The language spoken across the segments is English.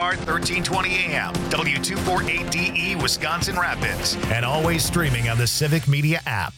Start 1320 AM, W248DE, Wisconsin Rapids, and always streaming on the Civic Media app.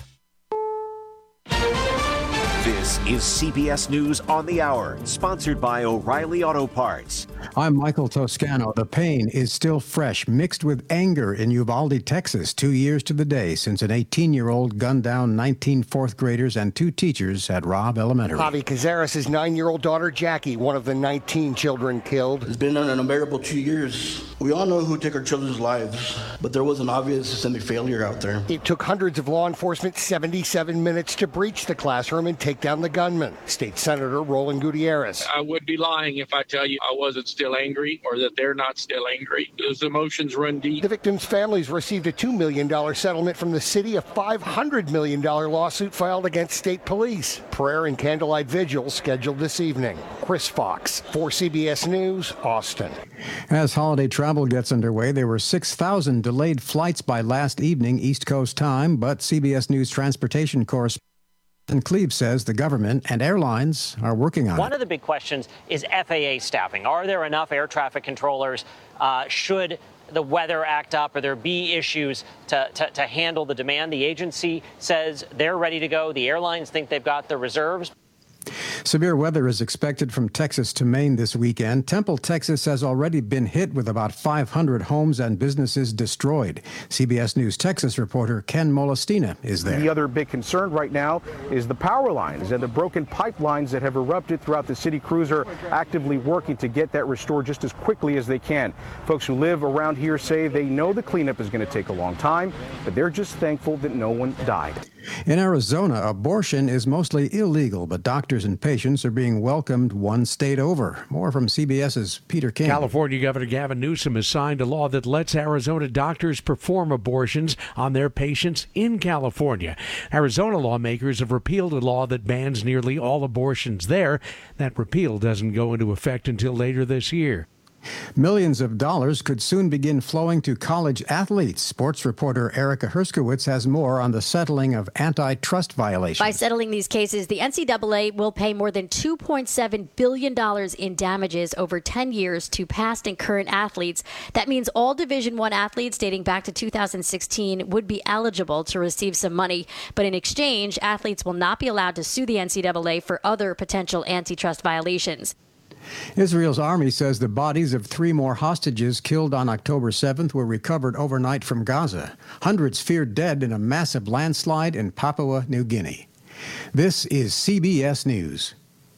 This is CBS News on the Hour, sponsored by O'Reilly Auto Parts. I'm Michael Toscano. The pain is still fresh, mixed with anger in Uvalde, Texas, 2 years to the day since an 18-year-old gunned down 19 fourth graders and 2 teachers at Robb Elementary. Javi Cazares' 9-year-old daughter, Jackie, one of the 19 children killed. It's been an unbearable 2 years. We all know who took our children's lives, but there was an obvious systemic failure out there. It took hundreds of law enforcement 77 minutes to breach the classroom and take down the gunman. State Senator Roland Gutierrez. I would be lying if I tell you I wasn't still angry or that they're not still angry. Those emotions run deep. The victims' families received a $2 million settlement from the city, a $500 million lawsuit filed against state police. Prayer and candlelight vigil scheduled this evening. Chris Fox, for CBS News, Austin. As holiday travel gets underway, there were 6,000 delayed flights by last evening East Coast time, but CBS News transportation correspondent Cleve says the government and airlines are working on it. One of the big questions is FAA staffing. Are there enough air traffic controllers? Should the weather act up or there be issues to handle the demand? The agency says they're ready to go. The airlines think they've got the reserves. Severe weather is expected from Texas to Maine this weekend. Temple, Texas has already been hit with about 500 homes and businesses destroyed. CBS News Texas reporter Ken Molestina is there. The other big concern right now is the power lines and the broken pipelines that have erupted throughout the city. Crews are actively working to get that restored just as quickly as they can. Folks who live around here say they know the cleanup is going to take a long time, but they're just thankful that no one died. In Arizona, abortion is mostly illegal, but doctors and patients are being welcomed one state over. More from CBS's Peter King. California Governor Gavin Newsom has signed a law that lets Arizona doctors perform abortions on their patients in California. Arizona lawmakers have repealed a law that bans nearly all abortions there. That repeal doesn't go into effect until later this year. Millions of dollars could soon begin flowing to college athletes. Sports reporter Erica Herskowitz has more on the settling of antitrust violations. By settling these cases, the NCAA will pay more than $2.7 billion in damages over 10 years to past and current athletes. That means all Division I athletes dating back to 2016 would be eligible to receive some money. But in exchange, athletes will not be allowed to sue the NCAA for other potential antitrust violations. Israel's army says the bodies of 3 more hostages killed on October 7th were recovered overnight from Gaza. Hundreds feared dead in a massive landslide in Papua New Guinea. This is CBS News.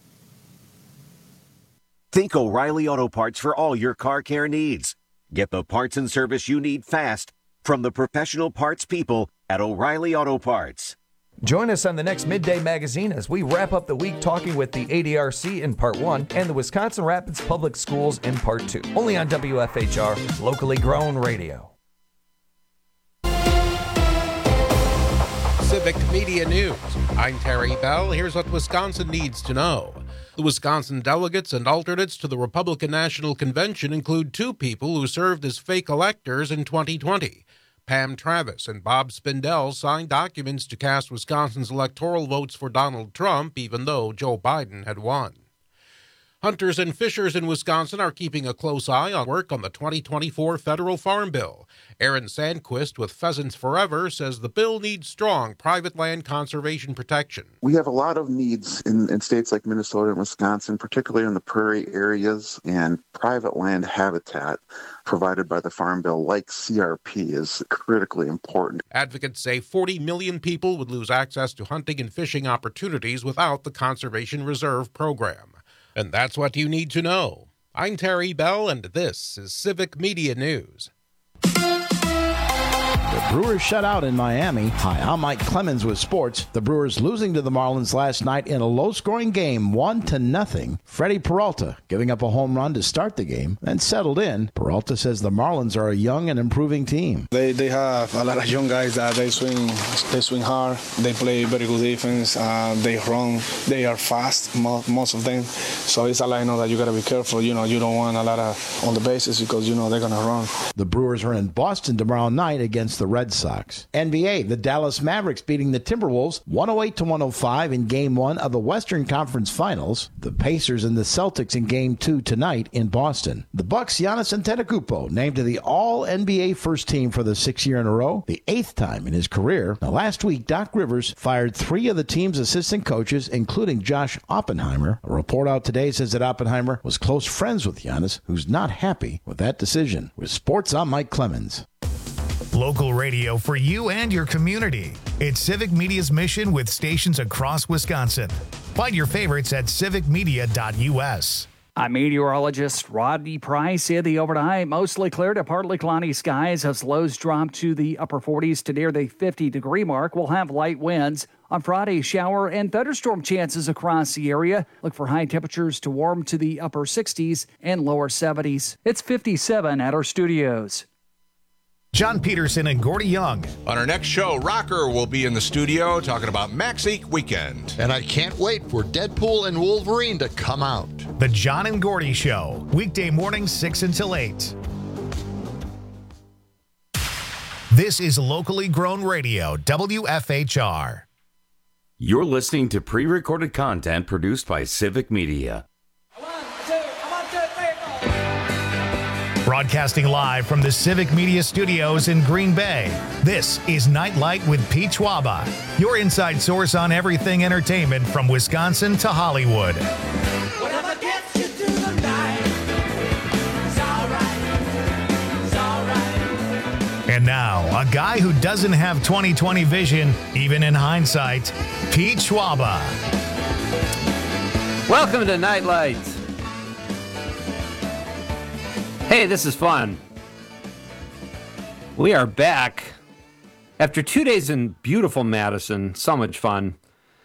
Think O'Reilly Auto Parts for all your car care needs. Get the parts and service you need fast from the professional parts people at O'Reilly Auto Parts. Join us on the next Midday Magazine as we wrap up the week talking with the ADRC in Part 1 and the Wisconsin Rapids Public Schools in Part 2. Only on WFHR, locally grown radio. Civic Media News. I'm Terry Bell. Here's what Wisconsin needs to know. The Wisconsin delegates and alternates to the Republican National Convention include 2 people who served as fake electors in 2020. Pam Travis and Bob Spindell signed documents to cast Wisconsin's electoral votes for Donald Trump, even though Joe Biden had won. Hunters and fishers in Wisconsin are keeping a close eye on work on the 2024 federal farm bill. Aaron Sandquist with Pheasants Forever says the bill needs strong private land conservation protection. We have a lot of needs in states like Minnesota and Wisconsin, particularly in the prairie areas, and private land habitat provided by the Farm Bill, like CRP, is critically important. Advocates say 40 million people would lose access to hunting and fishing opportunities without the Conservation Reserve Program. And that's what you need to know. I'm Terry Bell, and this is Civic Media News. The Brewers shut out in Miami. Hi, I'm Mike Clemens with sports. The Brewers losing to the Marlins last night in a low-scoring game, 1-0. Freddie Peralta giving up a home run to start the game, then settled in. Peralta says the Marlins are a young and improving team. They have a lot of young guys that they swing hard. They play very good defense. They run. They are fast, most of them. So it's a lineup that you got to be careful. You don't want a lot of on the bases because they're going to run. The Brewers are in Boston tomorrow night against the Red Sox. NBA, the Dallas Mavericks beating the Timberwolves 108-105 in Game 1 of the Western Conference Finals. The Pacers and the Celtics in Game 2 tonight in Boston. The Bucks' Giannis Antetokounmpo named to the All-NBA first team for the 6th year in a row, the 8th time in his career. Now, last week, Doc Rivers fired 3 of the team's assistant coaches, including Josh Oppenheimer. A report out today says that Oppenheimer was close friends with Giannis, who's not happy with that decision. With sports, I'm Mike Clemens. Local radio for you and your community. It's Civic Media's mission with stations across Wisconsin. Find your favorites at civicmedia.us. I'm meteorologist Rodney Price. In the overnight, mostly clear to partly cloudy skies as lows drop to the upper 40s to near the 50-degree mark. We'll have light winds. On Friday, shower and thunderstorm chances across the area. Look for high temperatures to warm to the upper 60s and lower 70s. It's 57 at our studios. John Peterson and Gordy Young. On our next show, Rocker will be in the studio talking about Max Eek Weekend. And I can't wait for Deadpool and Wolverine to come out. The John and Gordy Show, weekday mornings 6 until 8. This is locally grown radio, WFHR. You're listening to pre-recorded content produced by Civic Media. Broadcasting live from the Civic Media Studios in Green Bay, this is Nightlight with Pete Schwaba, your inside source on everything entertainment from Wisconsin to Hollywood. Whatever gets you through the night, it's all right. And now, a guy who doesn't have 20/20 vision, even in hindsight, Pete Schwaba. Welcome to Nightlight. Hey, this is fun. We are back after 2 days in beautiful Madison. So much fun.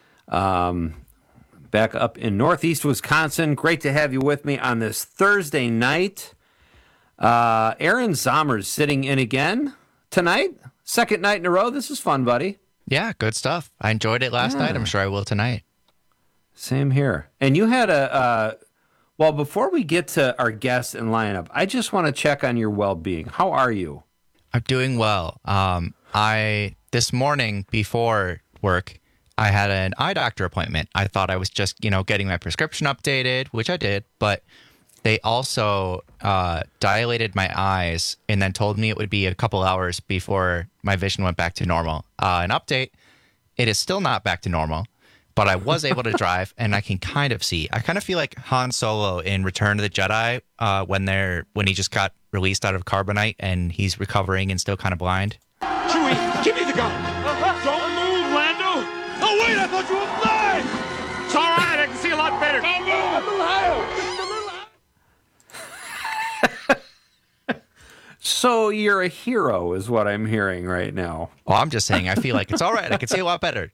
Back up in Northeast Wisconsin. Great to have you with me on this Thursday night. Aaron Zommer's sitting in again tonight. Second night in a row. This is fun, buddy. Yeah, good stuff. I enjoyed it last night. I'm sure I will tonight. Same here. And you had well, before we get to our guests and lineup, I just want to check on your well-being. How are you? I'm doing well. This morning before work, I had an eye doctor appointment. I thought I was just, getting my prescription updated, which I did, but they also dilated my eyes and then told me it would be a couple hours before my vision went back to normal. An update, it is still not back to normal. But I was able to drive, and I can kind of see. I kind of feel like Han Solo in Return of the Jedi when he just got released out of carbonite and he's recovering and still kind of blind. Chewie, give me the gun. Don't move, Lando. Oh, wait, I thought you were flying. It's all right, I can see a lot better. Don't move. So you're a hero is what I'm hearing right now. Well, I'm just saying I feel like it's all right. I can see a lot better.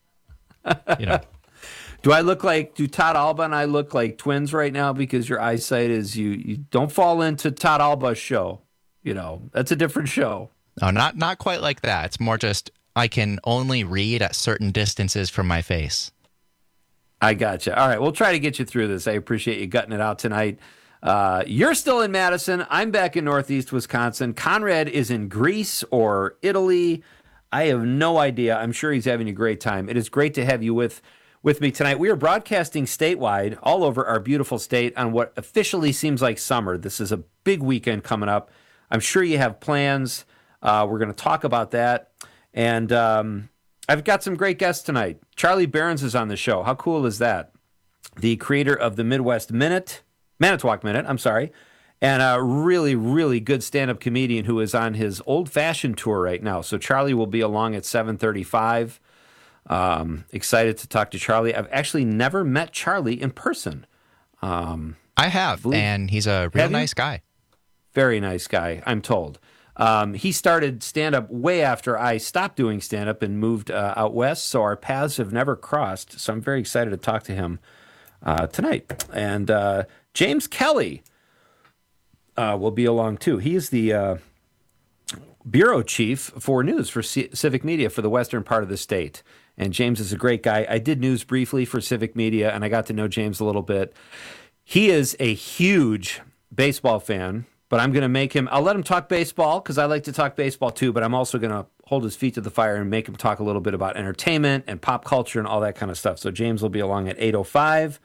Do Todd Alba and I look like twins right now because your eyesight is you don't fall into Todd Alba's show. That's a different show. No, not quite like that. It's more just I can only read at certain distances from my face. I gotcha. All right, we'll try to get you through this. I appreciate you gutting it out tonight. You're still in Madison. I'm back in Northeast Wisconsin. Conrad is in Greece or Italy. I have no idea. I'm sure he's having a great time. It is great to have you with me tonight. We are broadcasting statewide all over our beautiful state on what officially seems like summer. This is a big weekend coming up. I'm sure you have plans. We're going to talk about that. And I've got some great guests tonight. Charlie Behrens is on the show. How cool is that? The creator of the Midwest Manitowoc Minute, and a really, really good stand-up comedian who is on his old-fashioned tour right now. So Charlie will be along at 7:35. Excited to talk to Charlie. I've actually never met Charlie in person. I have, and he's a real nice guy. Very nice guy, I'm told. He started stand-up way after I stopped doing stand-up and moved out west, so our paths have never crossed. So I'm very excited to talk to him tonight. And James Kelly will be along, too. He is the bureau chief for news for Civic Media for the western part of the state. And James is a great guy. I did news briefly for Civic Media, and I got to know James a little bit. He is a huge baseball fan, but I'm going to I'll let him talk baseball because I like to talk baseball too, but I'm also going to hold his feet to the fire and make him talk a little bit about entertainment and pop culture and all that kind of stuff. So James will be along at 8:05.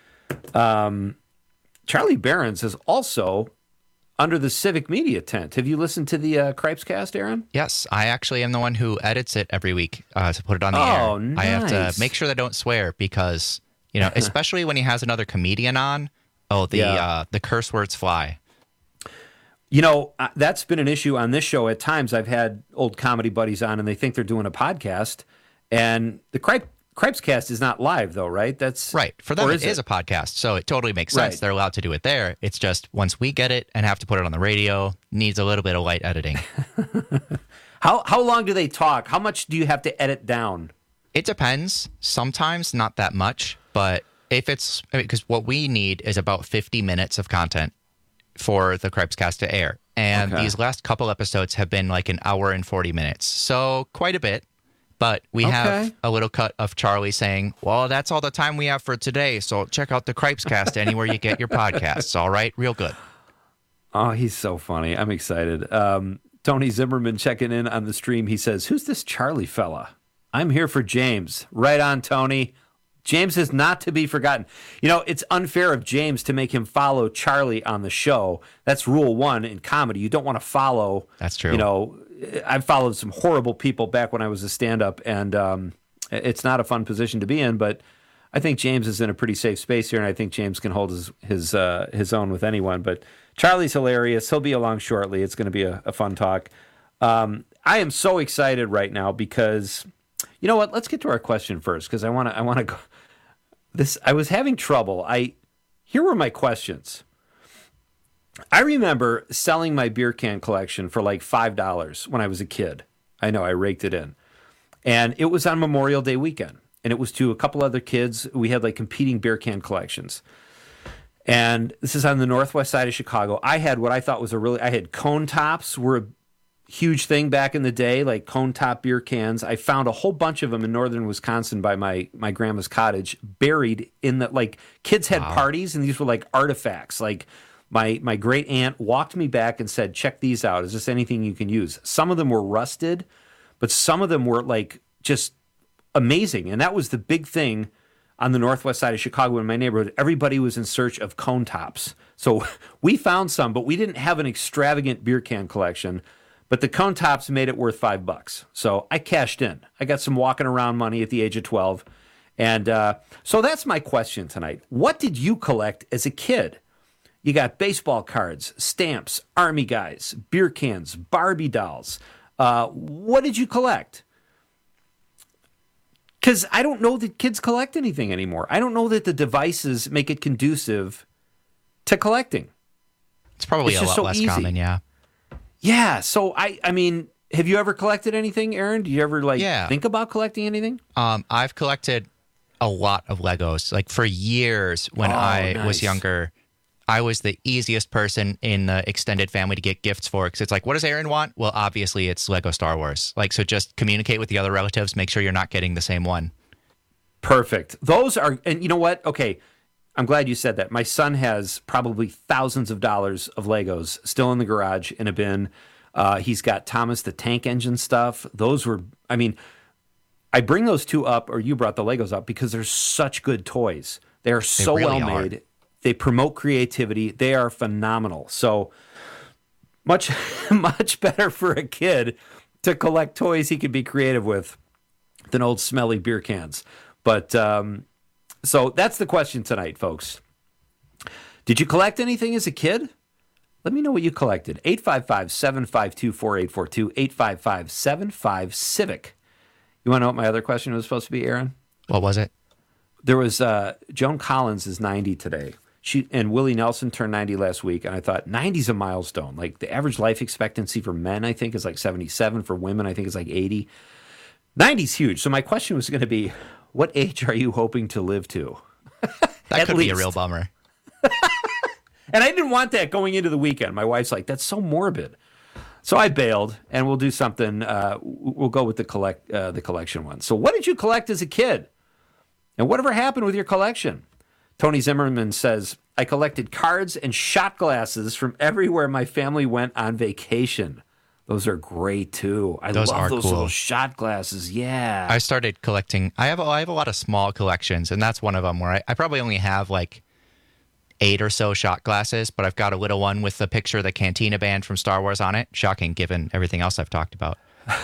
Charlie Behrens is also under the Civic Media tent. Have you listened to the Cripescast, Aaron? Yes, I actually am the one who edits it every week to put it on the air. Oh, nice. I have to make sure that I don't swear because, especially when he has another comedian on, the curse words fly. That's been an issue on this show. At times I've had old comedy buddies on and they think they're doing a podcast, and the Cripescast is not live, though, right? That's right. For them, it is a podcast, so it totally makes sense. Right. They're allowed to do it there. It's just once we get it and have to put it on the radio, needs a little bit of light editing. How long do they talk? How much do you have to edit down? It depends. Sometimes not that much, but because what we need is about 50 minutes of content for the Cripescast to air. And these last couple episodes have been like an hour and 40 minutes. So quite a bit. But we have a little cut of Charlie saying, well, that's all the time we have for today. So check out the Cripescast anywhere you get your podcasts. All right? Real good. Oh, he's so funny. I'm excited. Tony Zimmerman checking in on the stream. He says, who's this Charlie fella? I'm here for James. Right on, Tony. James is not to be forgotten. It's unfair of James to make him follow Charlie on the show. That's rule one in comedy. You don't want to follow. That's true. I've followed some horrible people back when I was a stand-up, and it's not a fun position to be in, but I think James is in a pretty safe space here, and I think James can hold his own with anyone. But Charlie's hilarious. He'll be along shortly. It's going to be a fun talk. I am so excited right now because, you know what? Let's get to our question first, because I want to go. I was having trouble. Here were my questions. I remember selling my beer can collection for like $5 when I was a kid. I know, I raked it in. And it was on Memorial Day weekend. And it was to a couple other kids. We had like competing beer can collections. And this is on the northwest side of Chicago. I had what I thought was I had cone tops were a huge thing back in the day, like cone top beer cans. I found a whole bunch of them in northern Wisconsin by my grandma's cottage, buried in the, like, kids had parties, and these were like artifacts. Like, my great aunt walked me back and said, check these out. Is this anything you can use? Some of them were rusted, but some of them were like just amazing. And that was the big thing on the northwest side of Chicago in my neighborhood. Everybody was in search of cone tops. So we found some, but we didn't have an extravagant beer can collection. But the cone tops made it worth $5. So I cashed in. I got some walking around money at the age of 12. And so that's my question tonight. What did you collect as a kid? You got baseball cards, stamps, Army guys, beer cans, Barbie dolls. What did you collect? Because I don't know that kids collect anything anymore. I don't know that the devices make it conducive to collecting. It's probably a lot less common, yeah. Yeah, so I mean, have you ever collected anything, Aaron? Do you ever think about collecting anything? I've collected a lot of Legos. Like for years when I was younger, I was the easiest person in the extended family to get gifts for, because it's like, what does Aaron want? Well, obviously it's Lego Star Wars. Like, so just communicate with the other relatives, make sure you're not getting the same one. Perfect. Those are, and you know what? Okay, I'm glad you said that. My son has probably thousands of dollars of Legos still in the garage in a bin. He's got Thomas the Tank Engine stuff. Those were, I mean, I bring those two up, or you brought the Legos up, because they're such good toys. They are so well made. They promote creativity. They are phenomenal. So much better for a kid to collect toys he can be creative with than old smelly beer cans. But so that's the question tonight, folks. Did you collect anything as a kid? Let me know what you collected. 855-752-4842, 855-75-CIVIC. You want to know what my other question was supposed to be, Aaron? What was it? There was Joan Collins is 90 today. And Willie Nelson turned 90 last week, and I thought 90's a milestone. Like the average life expectancy for men, I think, is like 77. For women, I think it's like 80. 90's huge. So my question was going to be, what age are you hoping to live to? That could be a real bummer. And I didn't want that going into the weekend. My wife's like, that's so morbid. So I bailed, and we'll do something. We'll go with the collection one. So what did you collect as a kid? And whatever happened with your collection? Tony Zimmerman says, I collected cards and shot glasses from everywhere my family went on vacation. Those are great too. I Those love are those cool. little shot glasses. Yeah. I started collecting. I have a lot of small collections, and that's one of them where I probably only have like 8 or so shot glasses, but I've got a little one with the picture of the Cantina band from Star Wars on it. Shocking, given everything else I've talked about.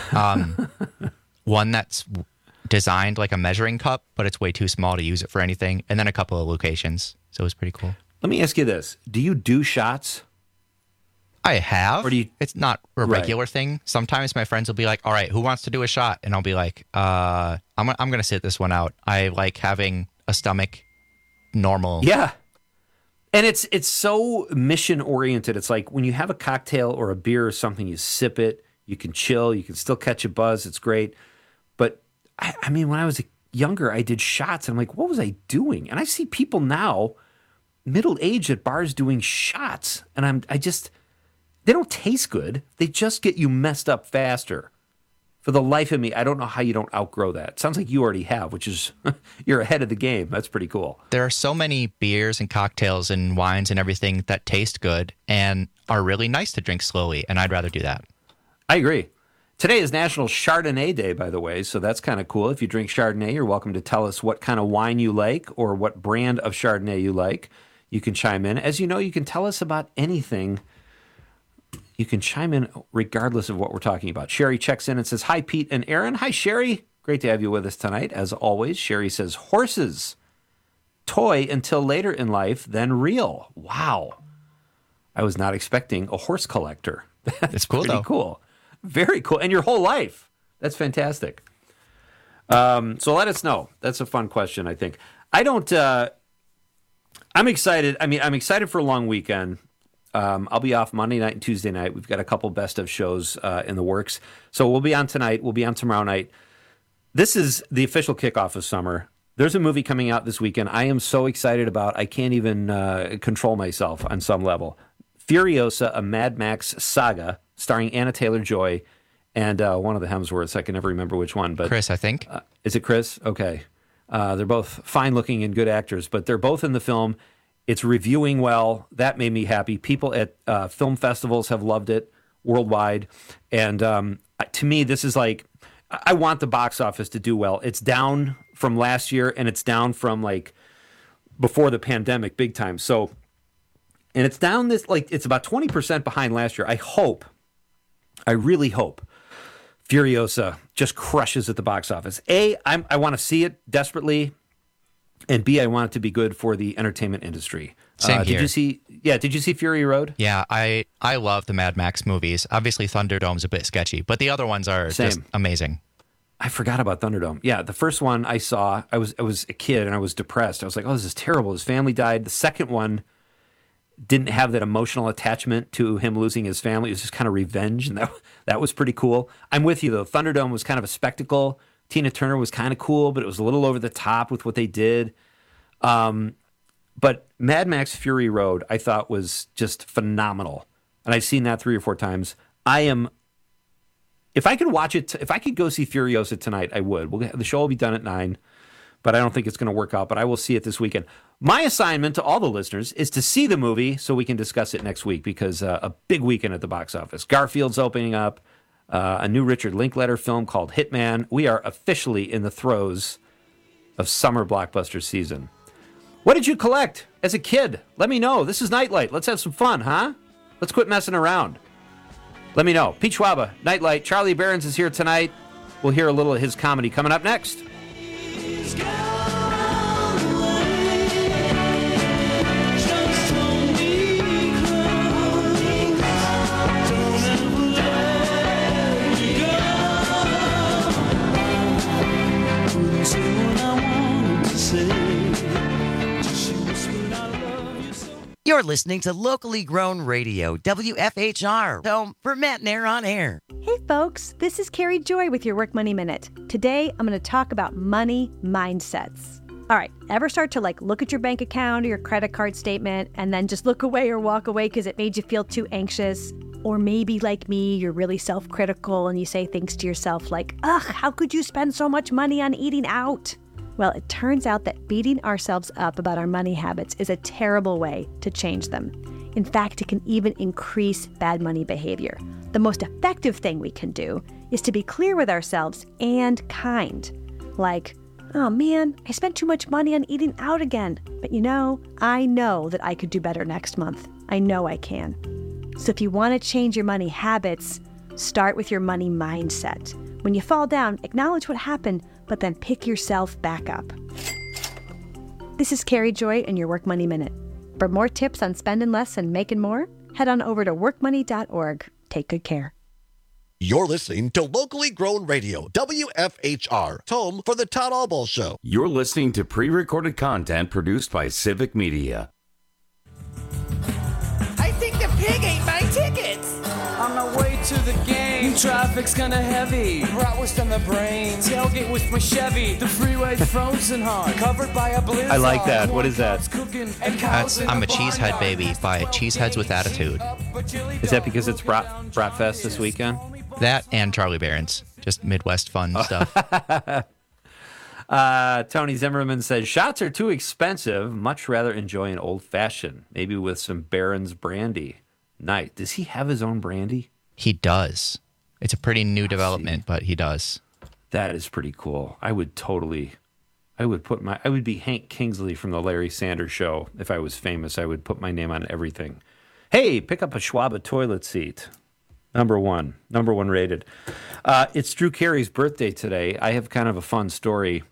One that's designed like a measuring cup, but it's way too small to use it for anything. And then a couple of locations. So it was pretty cool. Let me ask you this. Do you do shots? I have. Or do you... It's not a regular thing. Sometimes my friends will be like, all right, who wants to do a shot? And I'll be like, I'm going to sit this one out. I like having a stomach normal. Yeah. And it's so mission oriented. It's like when you have a cocktail or a beer or something, you sip it, you can chill, you can still catch a buzz. It's great. But I mean, when I was younger, I did shots. And I'm like, what was I doing? And I see people now, middle-aged at bars doing shots. And they don't taste good. They just get you messed up faster. For the life of me, I don't know how you don't outgrow that. Sounds like you already have, which is you're ahead of the game. That's pretty cool. There are so many beers and cocktails and wines and everything that taste good and are really nice to drink slowly, and I'd rather do that. I agree. Today is National Chardonnay Day, by the way, so that's kind of cool. If you drink Chardonnay, you're welcome to tell us what kind of wine you like or what brand of Chardonnay you like. You can chime in. As you know, you can tell us about anything. You can chime in regardless of what we're talking about. Sherry checks in and says, hi, Pete and Aaron. Hi, Sherry. Great to have you with us tonight. As always, Sherry says, horses. Toy until later in life, then real. Wow. I was not expecting a horse collector. That's cool, pretty though. Cool. Very cool. And your whole life. That's fantastic. So let us know. That's a fun question, I think. I'm excited. I mean, I'm excited for a long weekend. I'll be off Monday night and Tuesday night. We've got a couple best of shows in the works. So we'll be on tonight. We'll be on tomorrow night. This is the official kickoff of summer. There's a movie coming out this weekend I am so excited about. I can't even control myself on some level. Furiosa, a Mad Max saga, starring Anna Taylor-Joy and one of the Hemsworths. I can never remember which one. But Chris, I think. Is it Chris? Okay. They're both fine-looking and good actors, but they're both in the film. It's reviewing well. That made me happy. People at film festivals have loved it worldwide. And to me, this is like, I want the box office to do well. It's down from last year, and it's down from like before the pandemic big time. So, and it's down this, like, it's about 20% behind last year. I really hope Furiosa just crushes at the box office. A, I want to see it desperately. And B, I want it to be good for the entertainment industry. Same here. Did you see Fury Road? Yeah, I love the Mad Max movies. Obviously, Thunderdome's a bit sketchy, but the other ones are just amazing. I forgot about Thunderdome. Yeah, the first one I saw, I was a kid and I was depressed. I was like, oh, this is terrible. His family died. The second one didn't have that emotional attachment to him losing his family. It was just kind of revenge, and that was pretty cool. I'm with you, though. Thunderdome was kind of a spectacle. Tina Turner was kind of cool, but it was a little over the top with what they did. But Mad Max Fury Road, I thought, was just phenomenal. And I've seen that 3 or 4 times. If I could watch it, if I could go see Furiosa tonight, I would. The show will be done at 9, but I don't think it's going to work out. But I will see it this weekend. My assignment to all the listeners is to see the movie so we can discuss it next week, because a big weekend at the box office. Garfield's opening up. A new Richard Linklater film called Hitman. We are officially in the throes of summer blockbuster season. What did you collect as a kid? Let me know. This is Nightlight. Let's have some fun, huh? Let's quit messing around. Let me know. Pete Schwaba, Nightlight. Charlie Behrens is here tonight. We'll hear a little of his comedy coming up next. You're listening to locally grown radio, WFHR, home for Matt and Aaron on air. Hey folks, this is Carrie Joy with your Work Money Minute. Today, I'm going to talk about money mindsets. All right, ever start to look at your bank account or your credit card statement and then just look away or walk away because it made you feel too anxious? Or maybe like me, you're really self-critical and you say things to yourself like, ugh, how could you spend so much money on eating out? Well, it turns out that beating ourselves up about our money habits is a terrible way to change them. In fact, it can even increase bad money behavior. The most effective thing we can do is to be clear with ourselves and kind. Like, oh man, I spent too much money on eating out again. But I know that I could do better next month. I know I can. So if you want to change your money habits, start with your money mindset. When you fall down, acknowledge what happened, but then pick yourself back up. This is Carrie Joy in your Work Money Minute. For more tips on spending less and making more, head on over to workmoney.org. Take good care. You're listening to Locally Grown Radio, WFHR, home for the Todd Albaugh Show. You're listening to pre-recorded content produced by Civic Media. I think the pig ate my tickets. On my way to the game, traffic's kinda heavy. Bratwurst on the brain, tailgate with my Chevy. The freeway's frozen hard, covered by a blizzard. I like that. What is that? I'm a Cheesehead baby by Cheeseheads with Attitude. Is that because it's Bratfest this weekend? That and Charlie Barron's. Just Midwest fun stuff. Tony Zimmerman says, shots are too expensive. Much rather enjoy an old-fashioned, maybe with some Barron's brandy. Night. Does he have his own brandy? He does. It's a pretty new development, but he does. That is pretty cool. I would be Hank Kingsley from the Larry Sanders Show. If I was famous, I would put my name on everything. Hey, pick up a Schwab toilet seat. Number one rated. It's Drew Carey's birthday today. I have kind of a fun story.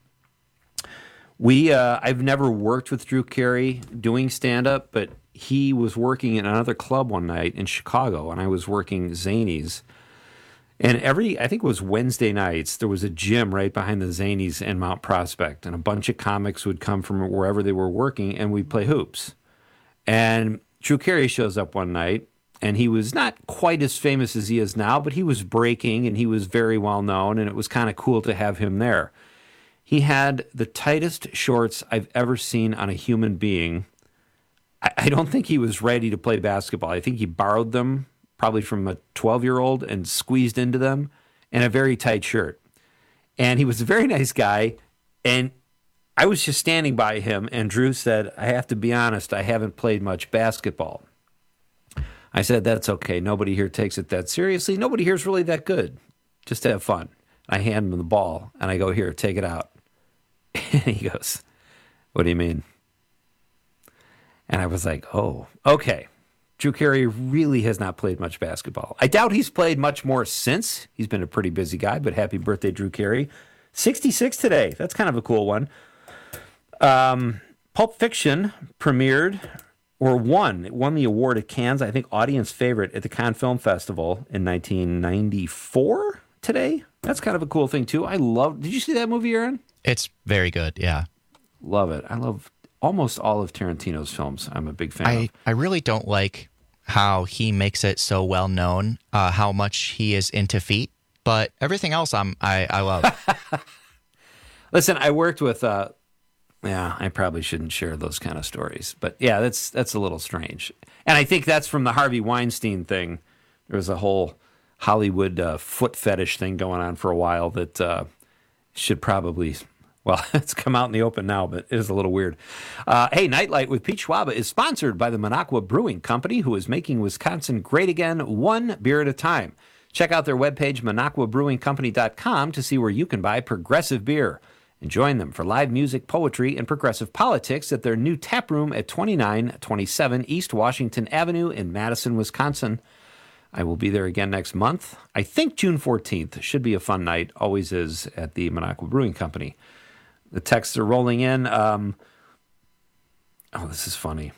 I've never worked with Drew Carey doing stand-up, but he was working in another club one night in Chicago, and I was working Zanies. And I think it was Wednesday nights, there was a gym right behind the Zanies in Mount Prospect, and a bunch of comics would come from wherever they were working, and we'd play hoops. And Drew Carey shows up one night, and he was not quite as famous as he is now, but he was breaking, and he was very well known, and it was kind of cool to have him there. He had the tightest shorts I've ever seen on a human being. I don't think he was ready to play basketball. I think he borrowed them probably from a 12-year-old and squeezed into them, and a very tight shirt. And he was a very nice guy, and I was just standing by him, and Drew said, I have to be honest, I haven't played much basketball. I said, that's okay. Nobody here takes it that seriously. Nobody here is really that good. Just to have fun. I hand him the ball, and I go, here, take it out. And he goes, what do you mean? And I was like, oh, okay. Drew Carey really has not played much basketball. I doubt he's played much more since. He's been a pretty busy guy, but happy birthday, Drew Carey. 66 today. That's kind of a cool one. Pulp Fiction premiered, or won the award at Cannes, I think audience favorite at the Cannes Film Festival in 1994 today. That's kind of a cool thing, too. Did you see that movie, Aaron? It's very good, yeah. Love it. I love almost all of Tarantino's films. I'm a big fan of. I really don't like how he makes it so well known, how much he is into feet, but everything else I love. Listen, I worked with, I probably shouldn't share those kind of stories, but yeah, that's a little strange. And I think that's from the Harvey Weinstein thing. There was a whole Hollywood foot fetish thing going on for a while that should probably... Well, it's come out in the open now, but it is a little weird. Hey, Nightlight with Pete Schwab is sponsored by the Minocqua Brewing Company, who is making Wisconsin great again, one beer at a time. Check out their webpage, MinocquaBrewingCompany.com, to see where you can buy progressive beer. And join them for live music, poetry, and progressive politics at their new tap room at 2927 East Washington Avenue in Madison, Wisconsin. I will be there again next month. I think June 14th. Should be a fun night. Always is at the Minocqua Brewing Company. The texts are rolling in. This is funny.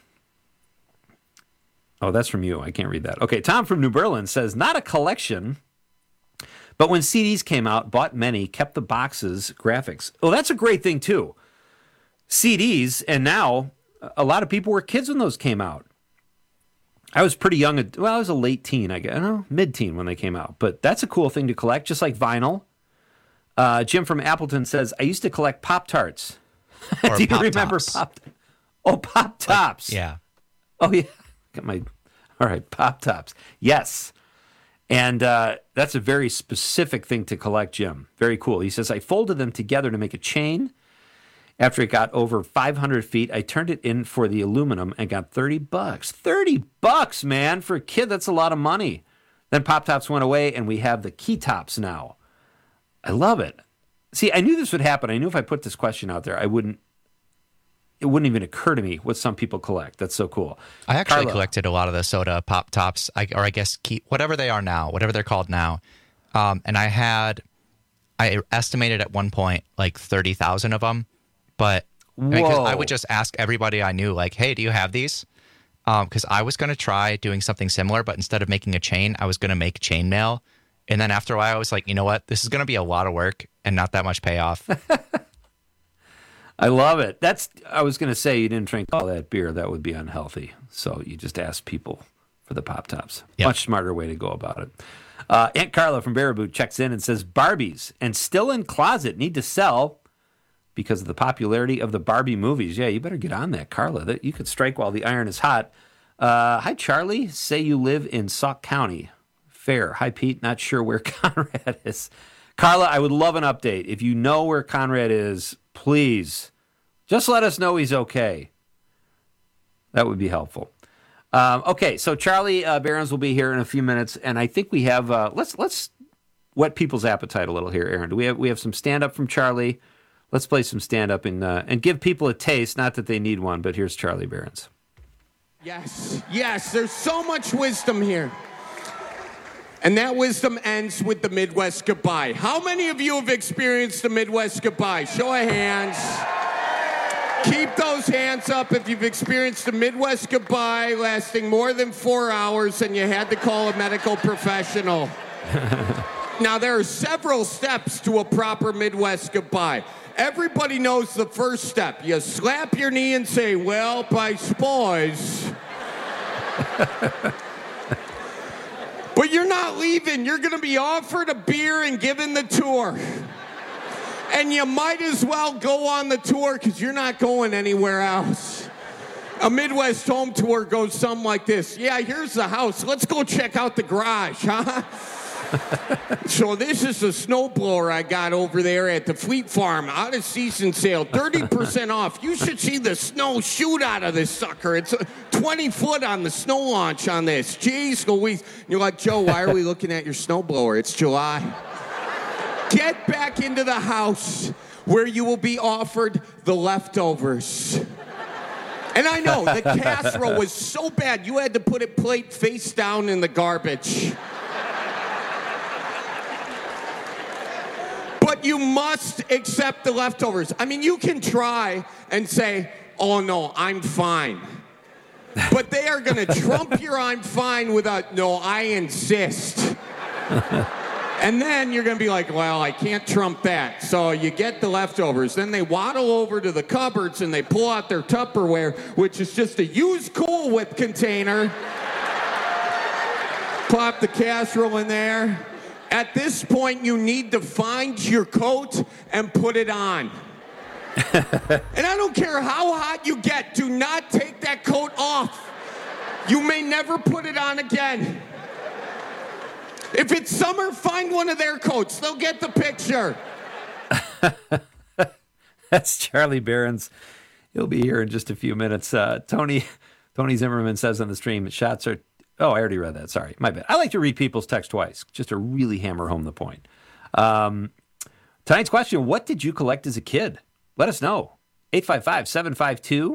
Oh, that's from you. I can't read that. Okay, Tom from New Berlin says, not a collection, but when CDs came out, bought many, kept the boxes, graphics. Oh, that's a great thing, too. CDs, and now a lot of people were kids when those came out. I was pretty young. I was a late teen, I guess. I don't know, mid-teen when they came out. But that's a cool thing to collect, just like vinyl. Jim from Appleton says, I used to collect Pop-Tarts. Do you remember Pop? Oh, Pop-Tops. Yeah. Oh, yeah. All right, Pop-Tops. Yes. And that's a very specific thing to collect, Jim. Very cool. He says, I folded them together to make a chain. After it got over 500 feet, I turned it in for the aluminum and got $30. $30, man. For a kid, that's a lot of money. Then Pop-Tops went away, and we have the Key Tops now. I love it. See, I knew this would happen. I knew if I put this question out there, it wouldn't even occur to me what some people collect. That's so cool. I actually collected a lot of the soda Pop-Tops, I guess whatever they are now, whatever they're called now. And I estimated at one point like 30,000 of them. But because I would just ask everybody I knew, like, hey, do you have these? Because I was going to try doing something similar, but instead of making a chain, I was going to make chainmail. And then after a while, I was like, you know what? This is going to be a lot of work and not that much payoff. I love it. I was going to say you didn't drink all that beer. That would be unhealthy. So you just asked people for the Pop-Tops. Yep. Much smarter way to go about it. Aunt Carla from Baraboo checks in and says, Barbies and still in closet need to sell because of the popularity of the Barbie movies. Yeah, you better get on that, Carla. You could strike while the iron is hot. Hi, Charlie. Say you live in Sauk County. Fair. Hi, Pete. Not sure where Conrad is. Carla, I would love an update. If you know where Conrad is, please just let us know he's okay. That would be helpful. Okay, so Charlie Behrens will be here in a few minutes, and I think we have let's whet people's appetite a little here, Aaron. Do we have some stand up from Charlie? Let's play some stand up and give people a taste. Not that they need one, but here's Charlie Behrens. Yes, there's so much wisdom here. And that wisdom ends with the Midwest goodbye. How many of you have experienced the Midwest goodbye? Show of hands. Keep those hands up if you've experienced the Midwest goodbye lasting more than 4 hours and you had to call a medical professional. Now, there are several steps to a proper Midwest goodbye. Everybody knows the first step. You slap your knee and say, well, I suppose. But you're not leaving. You're going to be offered a beer and given the tour. And you might as well go on the tour because you're not going anywhere else. A Midwest home tour goes something like this. Yeah, here's the house. Let's go check out the garage, huh? So this is a snowblower I got over there at the Fleet Farm, out of season sale, 30% off. You should see the snow shoot out of this sucker. It's 20 foot on the snow launch on this. Jeez Louise. You're like, Joe, why are we looking at your snowblower? It's July. Get back into the house where you will be offered the leftovers. And I know, the casserole was so bad, you had to put it plate face down in the garbage. But you must accept the leftovers. I mean, you can try and say, oh, no, I'm fine. But they are going to trump your I'm fine with a, no, I insist. And then you're going to be like, well, I can't trump that. So you get the leftovers. Then they waddle over to the cupboards and they pull out their Tupperware, which is just a used Cool Whip container. Pop the casserole in there. At this point, you need to find your coat and put it on. And I don't care how hot you get, do not take that coat off. You may never put it on again. If it's summer, find one of their coats. They'll get the picture. That's Charlie Behrens. He'll be here in just a few minutes. Tony Zimmerman says on the stream, shots are... Oh, I already read that. Sorry. My bad. I like to read people's text twice, just to really hammer home the point. Tonight's question, what did you collect as a kid? Let us know. 855-752-4842,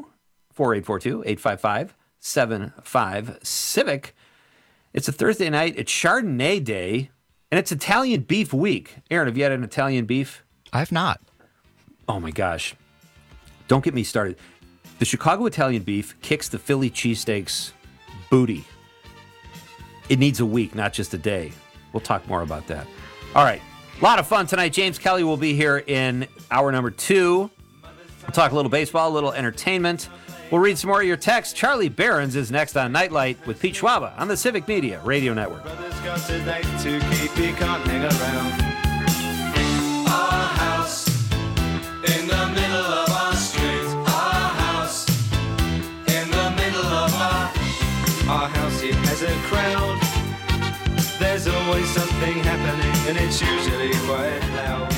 855-75-CIVIC. It's a Thursday night. It's Chardonnay Day, and it's Italian Beef Week. Aaron, have you had an Italian beef? I have not. Oh, my gosh. Don't get me started. The Chicago Italian Beef kicks the Philly cheesesteaks booty. It needs a week, not just a day. We'll talk more about that. All right. A lot of fun tonight. James Kelly will be here in hour number 2. We'll talk a little baseball, a little entertainment. We'll read some more of your texts. Charlie Behrens is next on Nightlight with Pete Schwaba on the Civic Media Radio Network. Brothers got a date to keep, you can't hang around. Our house in the middle of our street. Our house in the middle of our house, it has a crowd. There's always something happening, and it's usually quite loud.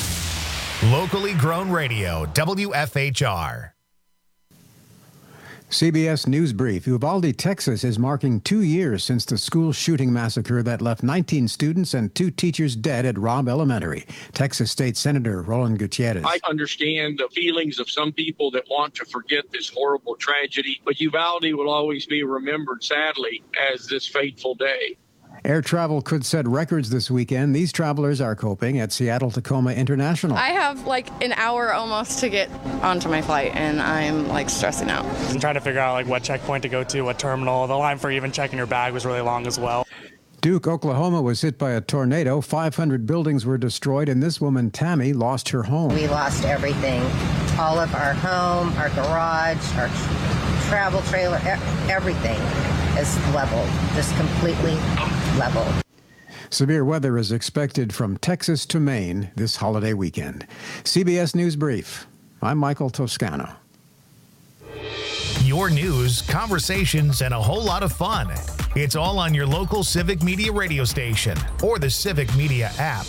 Locally grown radio, WFHR. CBS News Brief. Uvalde, Texas is marking 2 years since the school shooting massacre that left 19 students and 2 teachers dead at Robb Elementary. Texas State Senator Roland Gutierrez. I understand the feelings of some people that want to forget this horrible tragedy, but Uvalde will always be remembered, sadly, as this fateful day. Air travel could set records this weekend. These travelers are coping at Seattle-Tacoma International. I have like an hour almost to get onto my flight, and I'm like stressing out. I'm trying to figure out like what checkpoint to go to, what terminal. The line for even checking your bag was really long as well. Duke, Oklahoma was hit by a tornado. 500 buildings were destroyed, and this woman, Tammy, lost her home. We lost everything. All of our home, our garage, our travel trailer, everything is leveled, just completely leveled. Severe weather is expected from Texas to Maine this holiday weekend. CBS News Brief. I'm Michael Toscano. Your news, conversations, and a whole lot of fun. It's all on your local Civic Media radio station or the Civic Media app.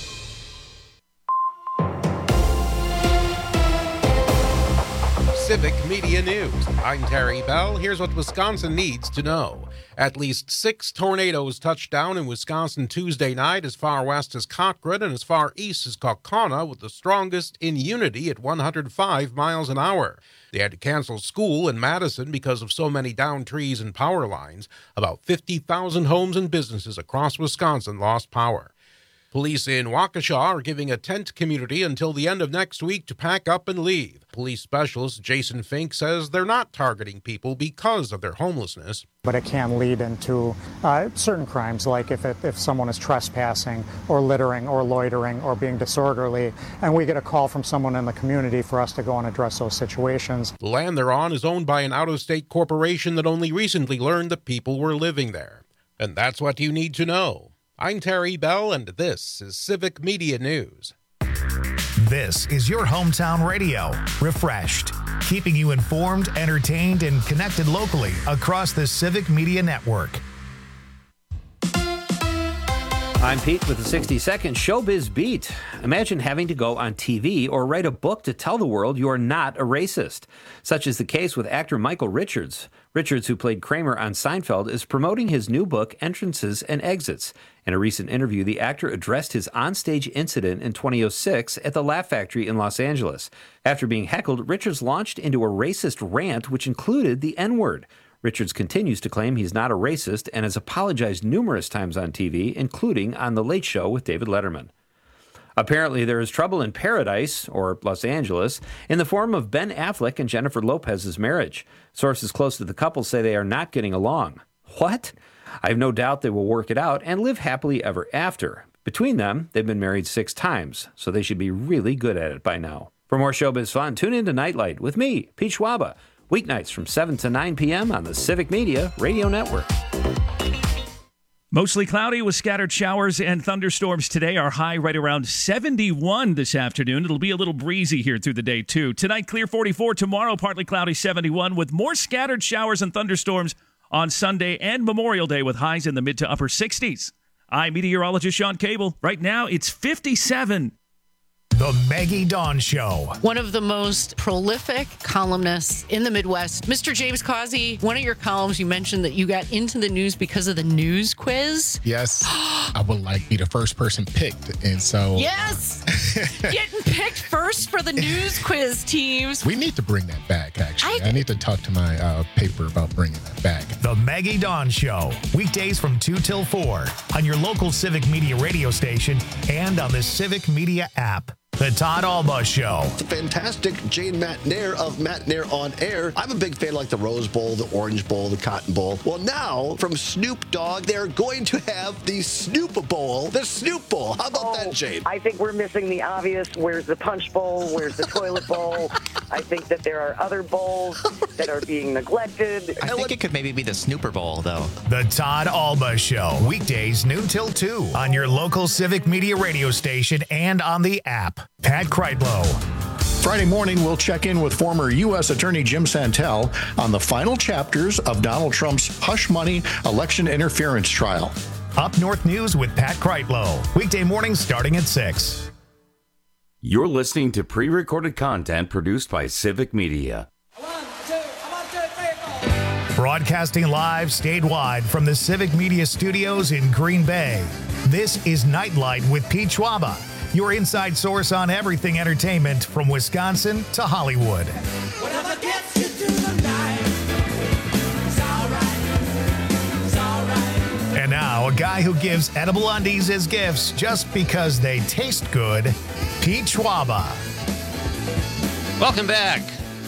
Civic Media News. I'm Terry Bell. Here's what Wisconsin needs to know. At least 6 tornadoes touched down in Wisconsin Tuesday night as far west as Cochrane and as far east as Kaukauna, with the strongest in Unity at 105 miles an hour. They had to cancel school in Madison because of so many downed trees and power lines. About 50,000 homes and businesses across Wisconsin lost power. Police in Waukesha are giving a tent community until the end of next week to pack up and leave. Police specialist Jason Fink says they're not targeting people because of their homelessness. But it can lead into certain crimes, like if someone is trespassing or littering or loitering or being disorderly, and we get a call from someone in the community for us to go and address those situations. The land they're on is owned by an out-of-state corporation that only recently learned that people were living there. And that's what you need to know. I'm Terry Bell, and this is Civic Media News. This is your hometown radio, refreshed, keeping you informed, entertained, and connected locally across the Civic Media Network. I'm Pete with the 60-second Showbiz Beat. Imagine having to go on TV or write a book to tell the world you are not a racist. Such is the case with actor Michael Richards. Richards, who played Kramer on Seinfeld, is promoting his new book, Entrances and Exits. In a recent interview, the actor addressed his onstage incident in 2006 at the Laugh Factory in Los Angeles. After being heckled, Richards launched into a racist rant which included the N-word. Richards continues to claim he's not a racist and has apologized numerous times on TV, including on The Late Show with David Letterman. Apparently, there is trouble in paradise, or Los Angeles, in the form of Ben Affleck and Jennifer Lopez's marriage. Sources close to the couple say they are not getting along. What? I have no doubt they will work it out and live happily ever after. Between them, they've been married 6 times, so they should be really good at it by now. For more showbiz fun, tune in to Nightlight with me, Pete Schwaba, weeknights from 7 to 9 p.m. on the Civic Media Radio Network. Mostly cloudy with scattered showers and thunderstorms today. Our high right around 71 this afternoon. It'll be a little breezy here through the day, too. Tonight, clear 44. Tomorrow, partly cloudy 71 with more scattered showers and thunderstorms on Sunday and Memorial Day with highs in the mid to upper 60s. I'm meteorologist Sean Cable. Right now, it's 57. The Maggie Dawn Show. One of the most prolific columnists in the Midwest, Mr. James Causey. One of your columns, you mentioned that you got into the news because of the news quiz. Yes, I would like be the first person picked, and so yes, getting picked first for the news quiz teams. We need to bring that back. Actually, I need to talk to my paper about bringing that back. The Maggie Dawn Show, weekdays from 2 till 4 on your local Civic Media radio station and on the Civic Media app. The Todd Alba Show. It's a fantastic Jane McNair of McNair on Air. I'm a big fan like the Rose Bowl, the Orange Bowl, the Cotton Bowl. Well, now, from Snoop Dogg, they're going to have the Snoop Bowl, the Snoop Bowl. How about that, Jane? I think we're missing the obvious. Where's the Punch Bowl? Where's the Toilet Bowl? I think that there are other bowls that are being neglected. I think it could maybe be the Snooper Bowl, though. The Todd Alba Show, weekdays noon till 2 on your local Civic Media radio station and on the app. Pat Kreitlow. Friday morning, we'll check in with former U.S. Attorney Jim Santel on the final chapters of Donald Trump's hush money election interference trial. Up North News with Pat Kreitlow. Weekday mornings starting at 6. You're listening to pre-recorded content produced by Civic Media. 1, 2, 1, 2, 3, Broadcasting live statewide from the Civic Media Studios in Green Bay. This is Nightlight with Pete Schwaba, your inside source on everything entertainment from Wisconsin to Hollywood. Whatever gets you through the night, it's all right. And now, a guy who gives edible undies as gifts just because they taste good, Pete Schwaba. Welcome back.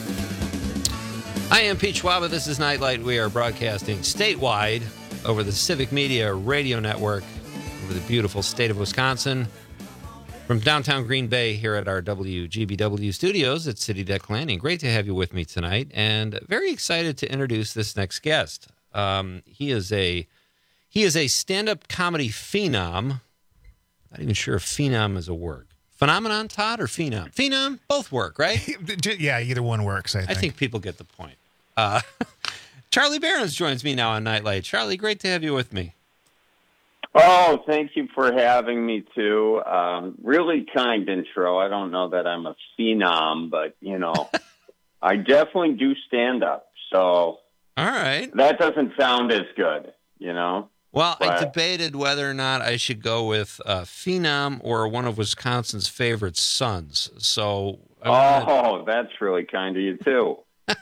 I am Pete Schwaba. This is Nightlight. We are broadcasting statewide over the Civic Media Radio Network over the beautiful state of Wisconsin. From downtown Green Bay here at our WGBW studios at City Deck Landing. Great to have you with me tonight, and very excited to introduce this next guest. He is a stand-up comedy phenom. Not even sure if phenom is a word. Phenomenon, Todd, or phenom? Phenom, both work, right? Yeah, either one works, I think. People get the point. Charlie Behrens joins me now on Nightlight. Charlie, great to have you with me. Oh, thank you for having me, too. Really kind intro. I don't know that I'm a phenom, but, I definitely do stand-up. So, all right. That doesn't sound as good, Well, I debated whether or not I should go with phenom or one of Wisconsin's favorite sons. So, that's really kind of you, too.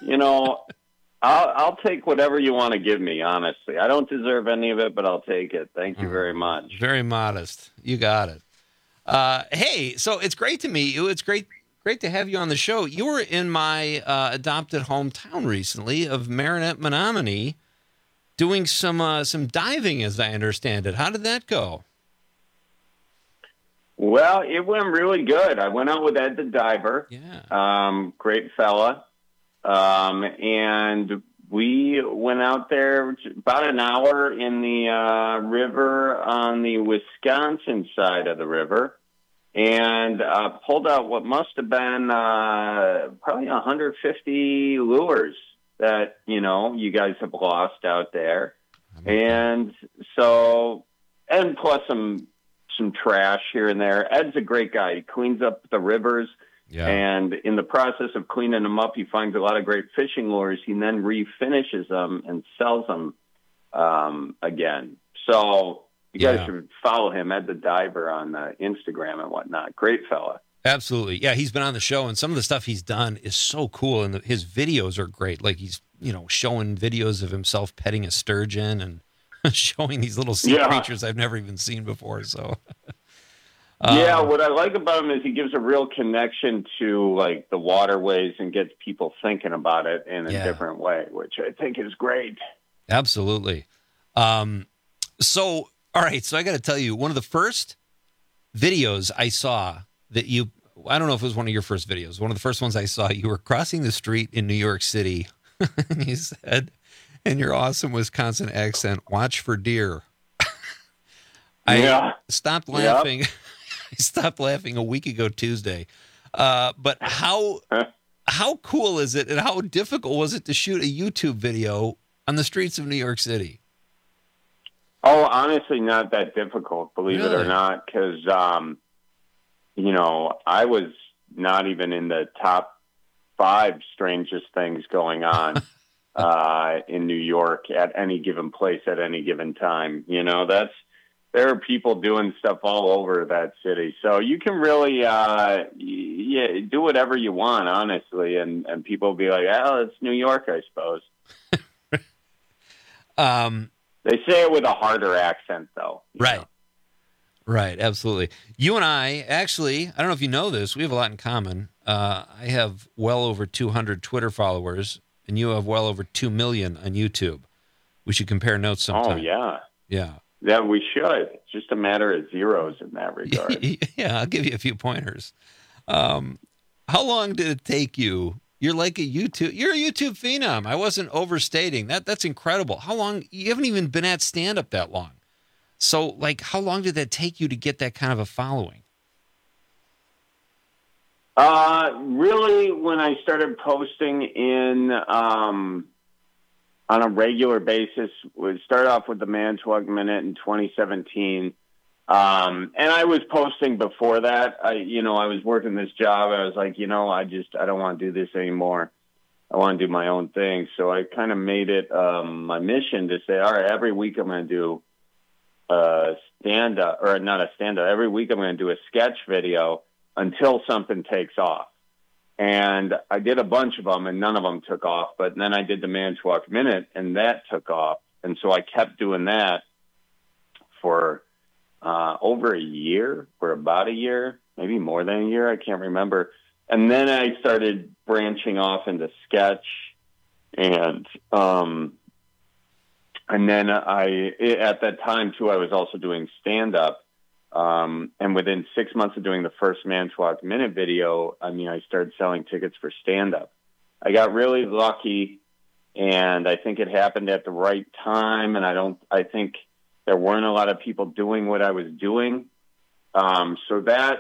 I'll take whatever you want to give me, honestly. I don't deserve any of it, but I'll take it. Thank you very much. Very modest. You got it. Hey, so it's great to meet you. It's great to have you on the show. You were in my adopted hometown recently of Marinette, Menominee, doing some diving, as I understand it. How did that go? Well, it went really good. I went out with Ed the diver. Yeah. Great fella. And we went out there about an hour in the river on the Wisconsin side of the river and pulled out what must have been probably 150 lures that, you guys have lost out there. And so, and plus some trash here and there. Ed's a great guy. He cleans up the rivers. Yeah. And in the process of cleaning them up, he finds a lot of great fishing lures. He then refinishes them and sells them again. So you guys should follow him, Ed the Diver, on Instagram and whatnot. Great fella. Absolutely. Yeah, he's been on the show, and some of the stuff he's done is so cool, and his videos are great. Like he's, showing videos of himself petting a sturgeon and showing these little sea creatures I've never even seen before. So... what I like about him is he gives a real connection to like the waterways and gets people thinking about it in a different way, which I think is great. Absolutely. So I got to tell you, one of the first videos I saw that I don't know if it was one of your first videos, one of the first ones I saw, you were crossing the street in New York City and you said, in your awesome Wisconsin accent, "Watch for deer." I stopped laughing. Yep. I stopped laughing a week ago Tuesday. But how cool is it and how difficult was it to shoot a YouTube video on the streets of New York City? Oh, honestly, not that difficult, believe it or not, because, I was not even in the top 5 strangest things going on in New York at any given place at any given time. There are people doing stuff all over that city. So you can really do whatever you want, honestly, and people will be like, it's New York, I suppose. They say it with a harder accent, though. Right. Right, absolutely. You and I, actually, I don't know if you know this, we have a lot in common. I have well over 200 Twitter followers, and you have well over 2 million on YouTube. We should compare notes sometime. Oh, yeah. Yeah. Yeah, we should. It's just a matter of zeros in that regard. Yeah, I'll give you a few pointers. How long did it take you? You're a YouTube phenom. I wasn't overstating. That's incredible. How long? You haven't even been at stand-up that long. So, how long did that take you to get that kind of a following? Really, when I started posting on a regular basis, we started off with the Manitowoc Minute in 2017. And I was posting before that. I was working this job. I was like, I don't want to do this anymore. I want to do my own thing. So I kind of made it my mission to say, all right, every week I'm going to do a stand-up, or not a stand-up. Every week I'm going to do a sketch video until something takes off. And I did a bunch of them, and none of them took off. But then I did the Manitowoc Minute, and that took off. And so I kept doing that for over a year, or about a year, maybe more than a year. I can't remember. And then I started branching off into sketch, and then at that time too, I was also doing stand-up. And within 6 months of doing the first Manitowoc Minute video, I mean, I started selling tickets for stand-up. I got really lucky, and I think it happened at the right time. And I think there weren't a lot of people doing what I was doing. So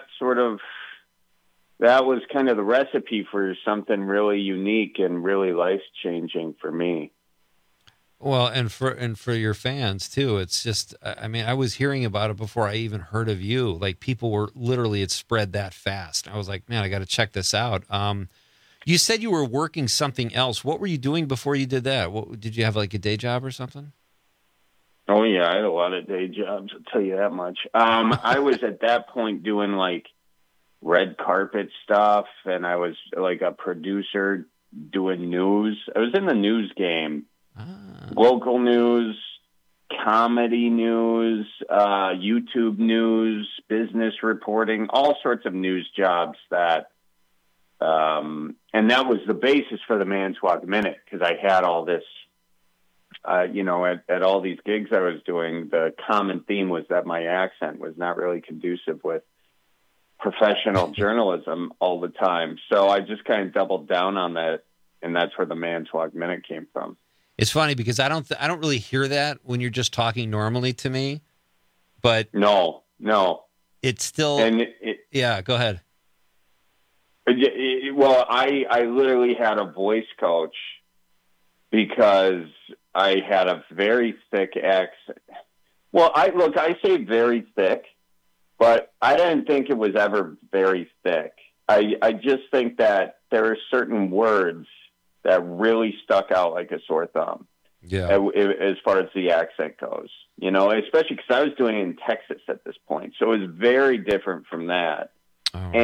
that was kind of the recipe for something really unique and really life-changing for me. Well, and for your fans too. It's just, I mean, I was hearing about it before I even heard of you. Like, people were literally, it spread that fast. I was like, man, I got to check this out. You said you were working something else. What were you doing before you did that? Did you have like a day job or something? Oh yeah, I had a lot of day jobs. I'll tell you that much. I was at that point doing like red carpet stuff, and I was like a producer doing news. I was in the news game. Local news, comedy news, YouTube news, business reporting, all sorts of news jobs that, and that was the basis for the Manitowoc Minute, because I had all this, at all these gigs I was doing, the common theme was that my accent was not really conducive with professional journalism all the time. So I just kind of doubled down on that, and that's where the Manitowoc Minute came from. It's funny because I don't really hear that when you're just talking normally to me, but no, it's still, yeah, go ahead. Well, I literally had a voice coach because I had a very thick accent. Well, I say very thick, but I didn't think it was ever very thick. I just think that there are certain words that really stuck out like a sore thumb. Yeah. As far as the accent goes, especially because I was doing it in Texas at this point. So it was very different from that. Oh, right.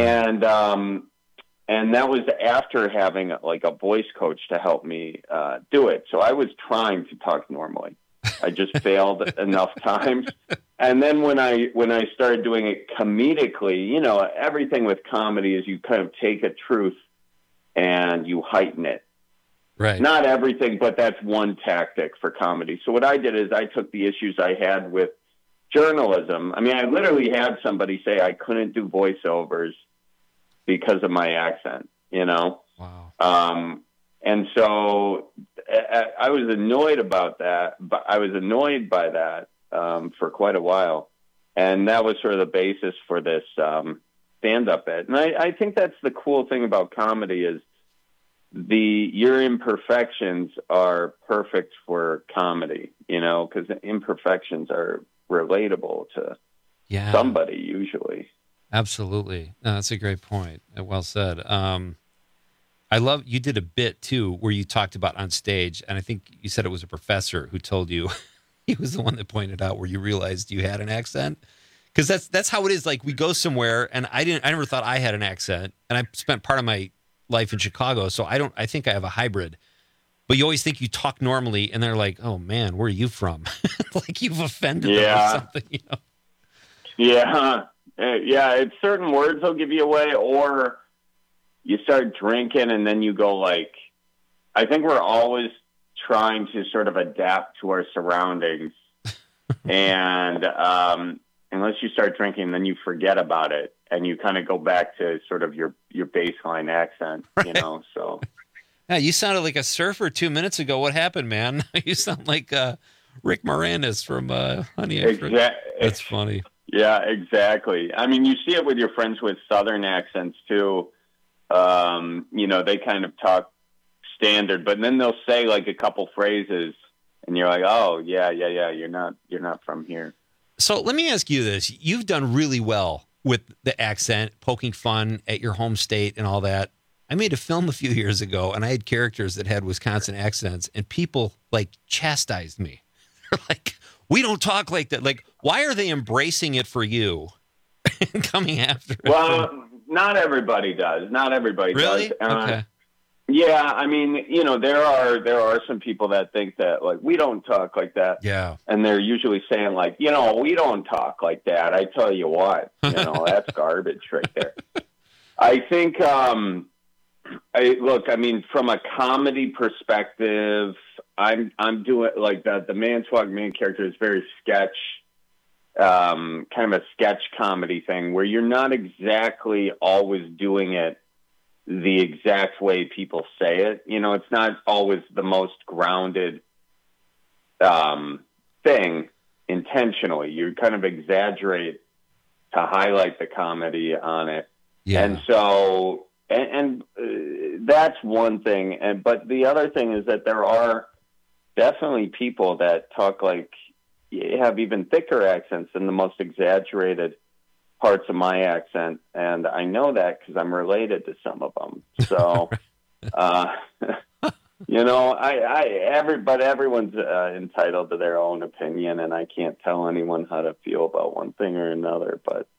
And that was after having like a voice coach to help me do it. So I was trying to talk normally. I just failed enough times. And then when I started doing it comedically, everything with comedy is you kind of take a truth and you heighten it. Right. Not everything, but that's one tactic for comedy. So what I did is I took the issues I had with journalism. I mean, I literally had somebody say I couldn't do voiceovers because of my accent, Wow. And so I was annoyed about that, but I was annoyed by that for quite a while. And that was sort of the basis for this stand-up bit. And I think that's the cool thing about comedy is your imperfections are perfect for comedy, because the imperfections are relatable to somebody usually. Absolutely. No, that's a great point. Well said. I love, you did a bit too, where you talked about on stage, and I think you said it was a professor who told you, he was the one that pointed out where you realized you had an accent. Cause that's how it is. Like, we go somewhere and I never thought I had an accent, and I spent part of my life in Chicago. So I think I have a hybrid, but you always think you talk normally and they're like, oh man, where are you from? Like you've offended them or something, Yeah. It's certain words will give you away, or you start drinking and then you go like, I think we're always trying to sort of adapt to our surroundings. And unless you start drinking, then you forget about it. And you kind of go back to sort of your baseline accent, so. Yeah, you sounded like a surfer 2 minutes ago. What happened, man? You sound like Rick Moranis from Honey. That's funny. Yeah, exactly. I mean, you see it with your friends with Southern accents too. They kind of talk standard, but then they'll say like a couple phrases and you're like, oh yeah. You're not from here. So let me ask you this. You've done really well with the accent, poking fun at your home state and all that. I made a film a few years ago, and I had characters that had Wisconsin accents, and people like chastised me. They're like, we don't talk like that. Like, why are they embracing it for you and coming after it? Well, not everybody does. Not everybody really? does. Okay. Yeah, I mean, there are some people that think that, like, we don't talk like that. Yeah. And they're usually saying, like, we don't talk like that. I tell you what, that's garbage right there. I think, from a comedy perspective, I'm doing, like, the Manitowoc main character is very sketch, kind of a sketch comedy thing where you're not exactly always doing it the exact way people say it. It's not always the most grounded thing intentionally. You kind of exaggerate to highlight the comedy on it. Yeah. And so, and that's one thing. But the other thing is that there are definitely people that talk like, have even thicker accents than the most exaggerated parts of my accent, and I know that because I'm related to some of them. So, but everyone's entitled to their own opinion, and I can't tell anyone how to feel about one thing or another. But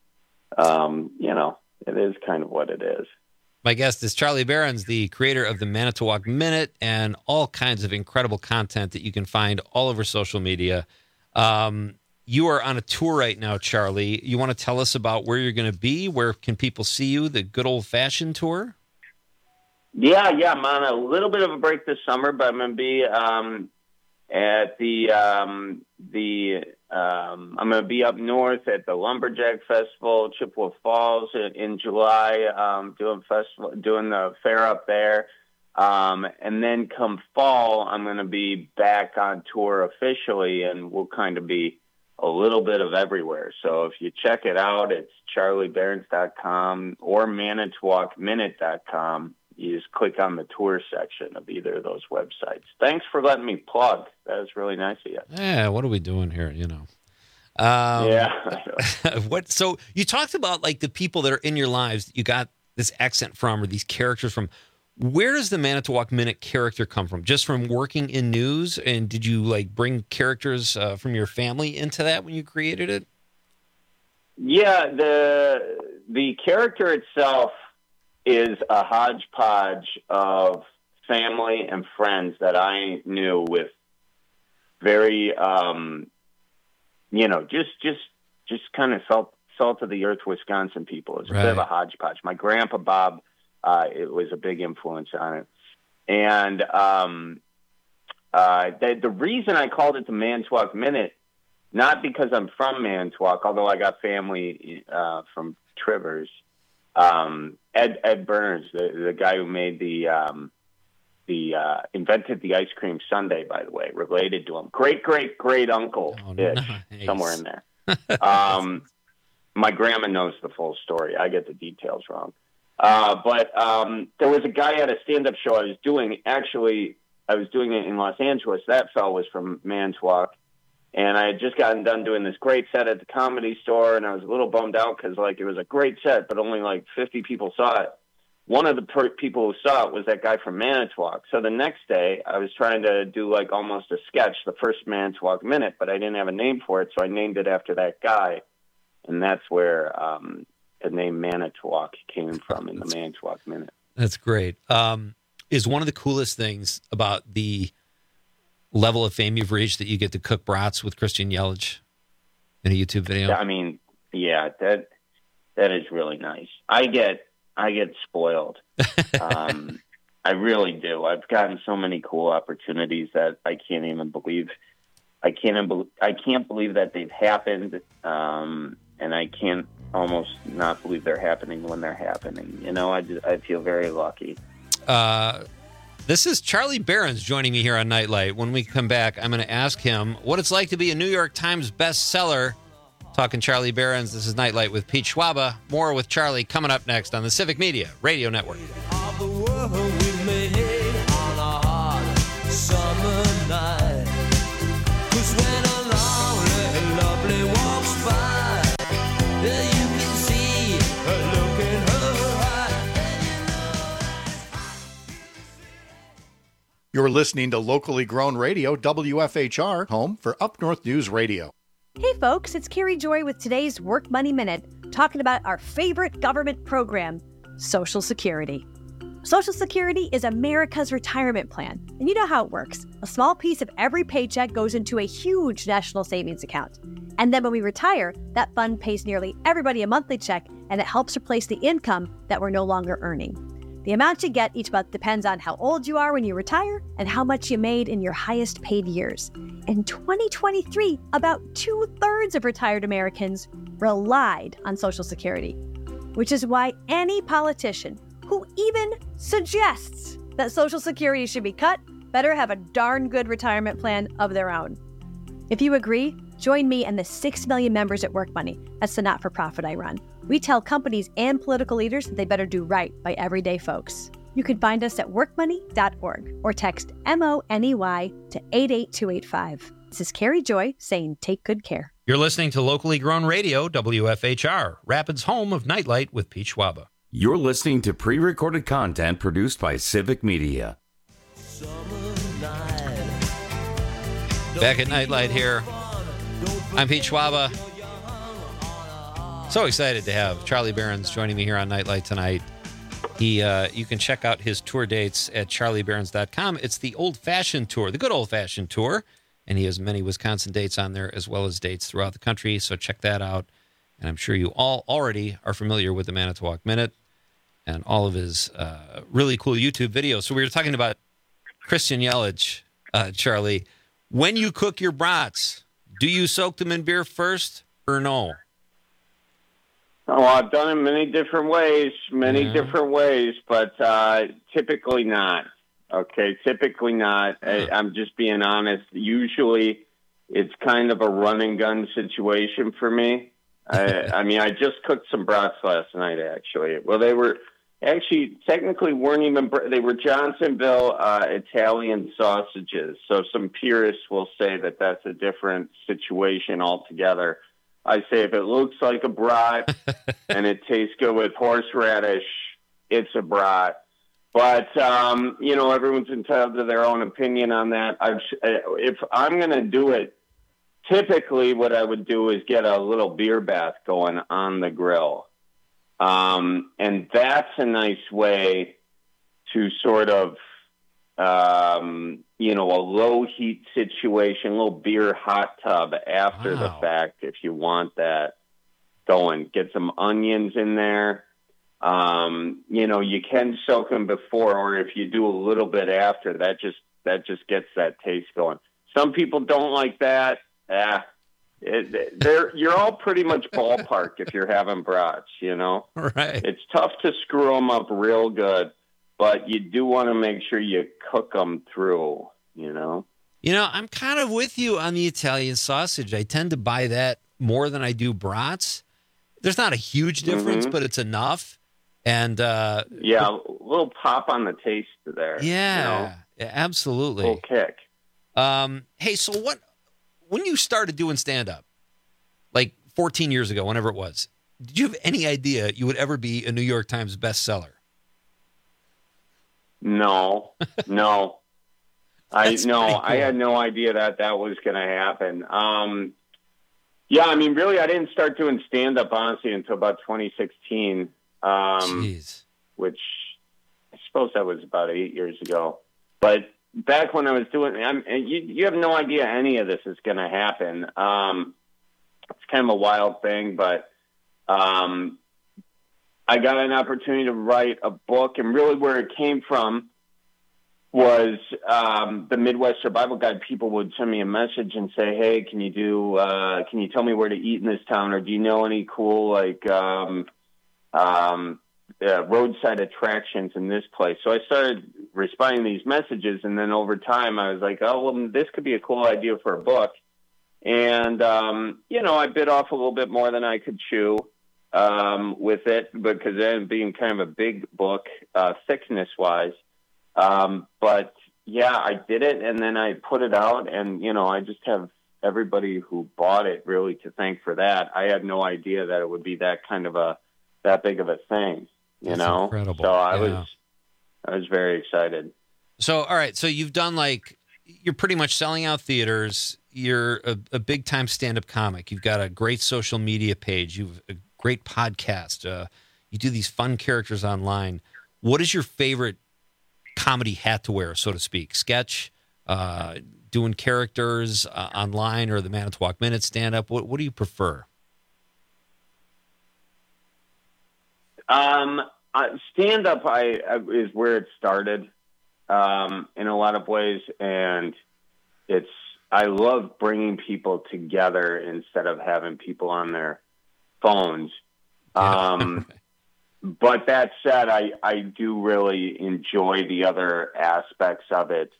it is kind of what it is. My guest is Charlie Berens, the creator of the Manitowoc Minute and all kinds of incredible content that you can find all over social media. You are on a tour right now, Charlie. You want to tell us about where you're going to be? Where can people see you? The good old-fashioned tour? Yeah. I'm on a little bit of a break this summer, but I'm going to be at I'm going to be up north at the Lumberjack Festival, Chippewa Falls in July, doing the fair up there. And then come fall, I'm going to be back on tour officially, and we'll kind of be a little bit of everywhere. So if you check it out, it's charlieberens.com or manitowocminute.com. You just click on the tour section of either of those websites. Thanks for letting me plug. That was really nice of you. Yeah, what are we doing here, Yeah. So you talked about, like, the people that are in your lives that you got this accent from or these characters from. Where does the Manitowoc Minute character come from? Just from working in news? And did you, like, bring characters from your family into that when you created it? Yeah, the character itself is a hodgepodge of family and friends that I knew with very, just kind of salt of the earth Wisconsin people. It's a bit of a hodgepodge. My grandpa Bob, it was a big influence on it. And the reason I called it the Manitowoc Minute, not because I'm from Manitowoc, although I got family from Trivers. Ed Berners, the guy who made invented the ice cream sundae, by the way, related to him. Great uncle, nice. Somewhere in there. My grandma knows the full story. I get the details wrong. But there was a guy at a stand-up show I was doing. Actually, I was doing it in Los Angeles. That fellow was from Manitowoc. And I had just gotten done doing this great set at the Comedy Store, and I was a little bummed out because, like, it was a great set, but only, like, 50 people saw it. One of the people who saw it was that guy from Manitowoc. So the next day, I was trying to do, like, almost a sketch, the first Manitowoc Minute, but I didn't have a name for it, so I named it after that guy. And that's where the name Manitowoc came from in the Manitowoc Minute. That's great. Is one of the coolest things about the level of fame you've reached that you get to cook brats with Christian Yelich in a YouTube video? I mean, yeah, that is really nice. I get spoiled. I really do. I've gotten so many cool opportunities that I can't even believe. I can't believe that they've happened, and I can't almost not believe they're happening when they're happening. You know, I feel very lucky. This is Charlie Berens joining me here on Nightlight. When we come back, I'm going to ask him what it's like to be a New York Times bestseller. Talking Charlie Berens, this is Nightlight with Pete Schwaba. More with Charlie coming up next on the Civic Media Radio Network. Of the world we made on a hot summer night. 'Cause when a lonely and lovely walks by, you can see her look in her eye. You're listening to locally grown radio, WFHR, home for Up North News Radio. Hey folks, it's Carrie Joy with today's Work Money Minute, talking about our favorite government program, Social Security. Social Security is America's retirement plan, and you know how it works. A small piece of every paycheck goes into a huge national savings account. And then when we retire, that fund pays nearly everybody a monthly check, and it helps replace the income that we're no longer earning. The amount you get each month depends on how old you are when you retire and how much you made in your highest paid years. In 2023, about 2/3 of retired Americans relied on Social Security, which is why any politician who even suggests that Social Security should be cut better have a darn good retirement plan of their own. If you agree, join me and the 6 million members at Work Money. That's the not-for-profit I run. We tell companies and political leaders that they better do right by everyday folks. You can find us at workmoney.org or text MONEY to 88285. This is Carrie Joy saying take good care. You're listening to locally grown radio, WFHR, Rapids' home of Nightlight with Pete Schwaba. You're listening to pre-recorded content produced by Civic Media. Back at Nightlight here. I'm Pete Schwaba. So excited to have Charlie Berens joining me here on Nightlight tonight. You can check out his tour dates at charlieberens.com. It's the old-fashioned tour, the good old-fashioned tour, and he has many Wisconsin dates on there as well as dates throughout the country, so check that out. And I'm sure you all already are familiar with the Manitowoc Minute and all of his really cool YouTube videos. So we were talking about Christian Yelich, Charlie. When you cook your brats, do you soak them in beer first or no? Oh, I've done it many different ways, but typically not. Okay, typically not. I'm just being honest. Usually it's kind of a run-and-gun situation for me. I mean, I just cooked some brats last night, actually. Well, they were technically weren't even, they were Johnsonville Italian sausages. So some purists will say that that's a different situation altogether. I say if it looks like a brat and it tastes good with horseradish, it's a brat. But, everyone's entitled to their own opinion on that. If I'm going to do it, typically what I would do is get a little beer bath going on the grill. And that's a nice way to sort of, a low heat situation, a little beer hot tub after the fact, if you want that going. Get some onions in there. You can soak them before, or if you do a little bit after, that just gets that taste going. Some people don't like that. You're all pretty much ballpark if you're having brats, Right. It's tough to screw them up real good, but you do want to make sure you cook them through, I'm kind of with you on the Italian sausage. I tend to buy that more than I do brats. There's not a huge difference, but it's enough. And a little pop on the taste there. Yeah, absolutely. A little kick. Hey, so when you started doing stand-up, like 14 years ago, whenever it was, did you have any idea you would ever be a New York Times bestseller? No. I had no idea that was going to happen. Really, I didn't start doing stand-up, honestly, until about 2016, which I suppose that was about 8 years ago. But back when I was doing you have no idea any of this is going to happen. It's kind of a wild thing, but I got an opportunity to write a book, and really where it came from was the Midwest Survival Guide. People would send me a message and say, "Hey, can you tell me where to eat in this town, or do you know any cool roadside attractions in this place?" So I started responding to these messages, and then over time I was like, "Oh, well, this could be a cool idea for a book." And I bit off a little bit more than I could chew with it, because then being kind of a big book thickness wise. But yeah, I did it, and then I put it out, and, I just have everybody who bought it really to thank for that. I had no idea that it would be that big of a thing, That's incredible. So I was very excited. So, all right. So you've done you're pretty much selling out theaters. You're a big time stand-up comic. You've got a great social media page. You've a great podcast. You do these fun characters online. What is your favorite comedy hat to wear, so to speak? Sketch, doing characters online, or the Manitowoc Minute stand-up? What do you prefer? Stand-up is where it started in a lot of ways, and I love bringing people together instead of having people on their phones. But that said, I do really enjoy the other aspects of it.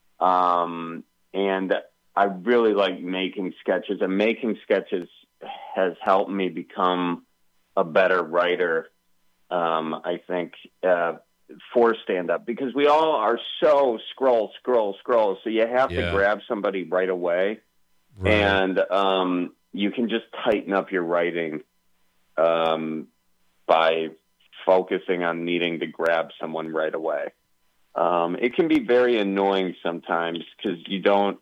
And I really like making sketches, and making sketches has helped me become a better writer, I think, for stand-up, because we all are so scroll. So you have to grab somebody right away. Right. And you can just tighten up your writing by focusing on needing to grab someone right away. It can be very annoying sometimes because you don't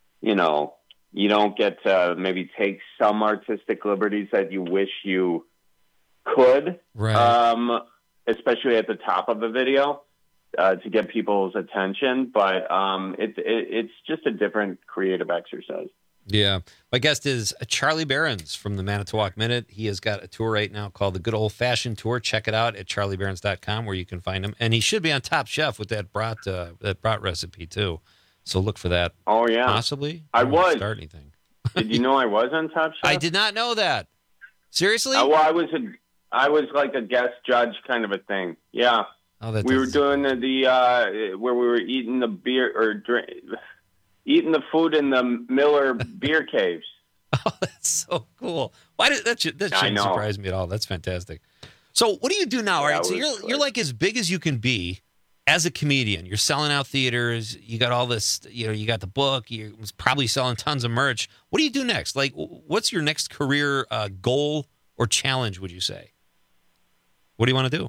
get to maybe take some artistic liberties that you wish you could, right. Especially at the top of a video to get people's attention. But it's just a different creative exercise. Yeah. My guest is Charlie Berens from the Manitowoc Minute. He has got a tour right now called the Good Old Fashioned Tour. Check it out at charlieberens.com, where you can find him. And he should be on Top Chef with that brat recipe, too. So look for that. Oh, yeah. Possibly? I was. Start anything. Did you know I was on Top Chef? I did not know that. Seriously? Well, I was like a guest judge kind of a thing. Yeah. Oh, we were doing the where we were eating the beer or eating the food in the Miller beer caves. Oh, that's so cool. Why did that shouldn't surprise me at all. That's fantastic. So what do you do now? All right. So you're like as big as you can be as a comedian. You're selling out theaters. You got all this, you got the book. You're probably selling tons of merch. What do you do next? Like, what's your next career goal or challenge, would you say? What do you want to do?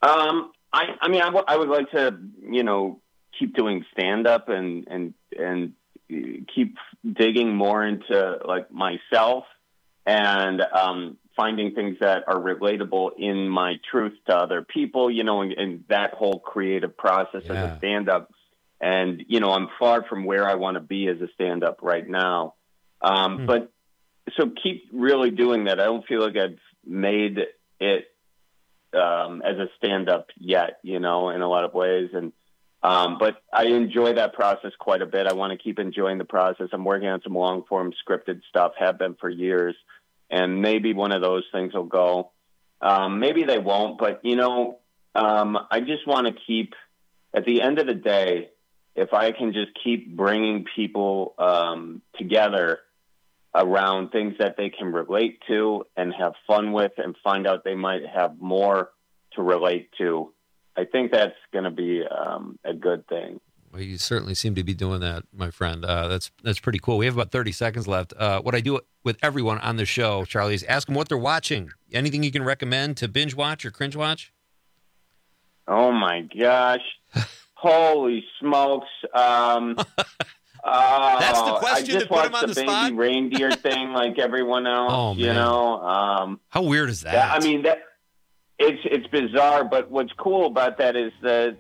I would like to, keep doing stand-up and keep digging more into like myself and finding things that are relatable in my truth to other people, and that whole creative process as a stand-up. And, I'm far from where I want to be as a stand-up right now. But so keep really doing that. I don't feel like I've made it as a stand-up yet, in a lot of ways. And but I enjoy that process quite a bit. I want to keep enjoying the process. I'm working on some long-form scripted stuff, have been for years, and maybe one of those things will go. Maybe they won't, but, I just want to keep, at the end of the day, if I can just keep bringing people together around things that they can relate to and have fun with and find out they might have more to relate to, I think that's going to be a good thing. Well, you certainly seem to be doing that, my friend. That's pretty cool. We have about 30 seconds left. What I do with everyone on the show, Charlie, is ask them what they're watching. Anything you can recommend to binge watch or cringe watch? Oh, my gosh. Holy smokes. That's the question to put him on the spot? I just watched the baby reindeer thing like everyone else, How weird is that? It's bizarre, but what's cool about that is that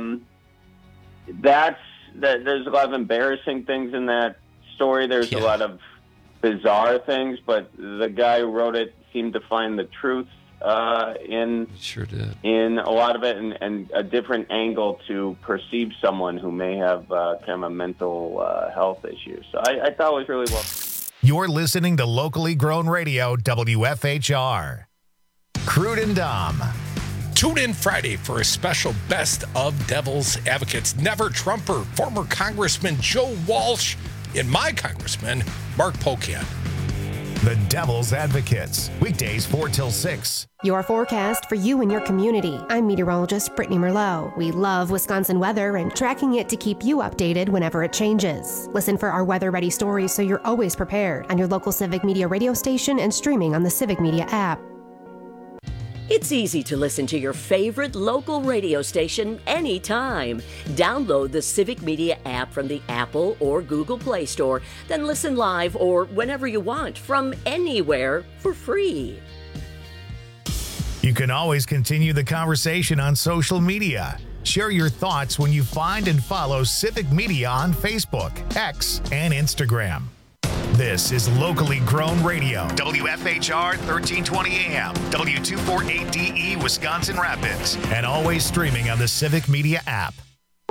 there's a lot of embarrassing things in that story. There's a lot of bizarre things, but the guy who wrote it seemed to find the truth in a lot of it, and a different angle to perceive someone who may have kind of a mental health issue. So I thought it was really well. You're listening to locally grown radio, WFHR. Crude and Dom. Tune in Friday for a special Best of Devil's Advocates. Never Trumper, former Congressman Joe Walsh, and my Congressman, Mark Pocan. The Devil's Advocates. Weekdays 4 till 6. Your forecast for you and your community. I'm meteorologist Brittany Merlot. We love Wisconsin weather and tracking it to keep you updated whenever it changes. Listen for our weather-ready stories so you're always prepared on your local Civic Media radio station and streaming on the Civic Media app. It's easy to listen to your favorite local radio station anytime. Download the Civic Media app from the Apple or Google Play Store, then listen live or whenever you want from anywhere for free. You can always continue the conversation on social media. Share your thoughts when you find and follow Civic Media on Facebook, X, and Instagram. This is locally grown radio. WFHR 1320 AM, W248DE, Wisconsin Rapids, and always streaming on the Civic Media app.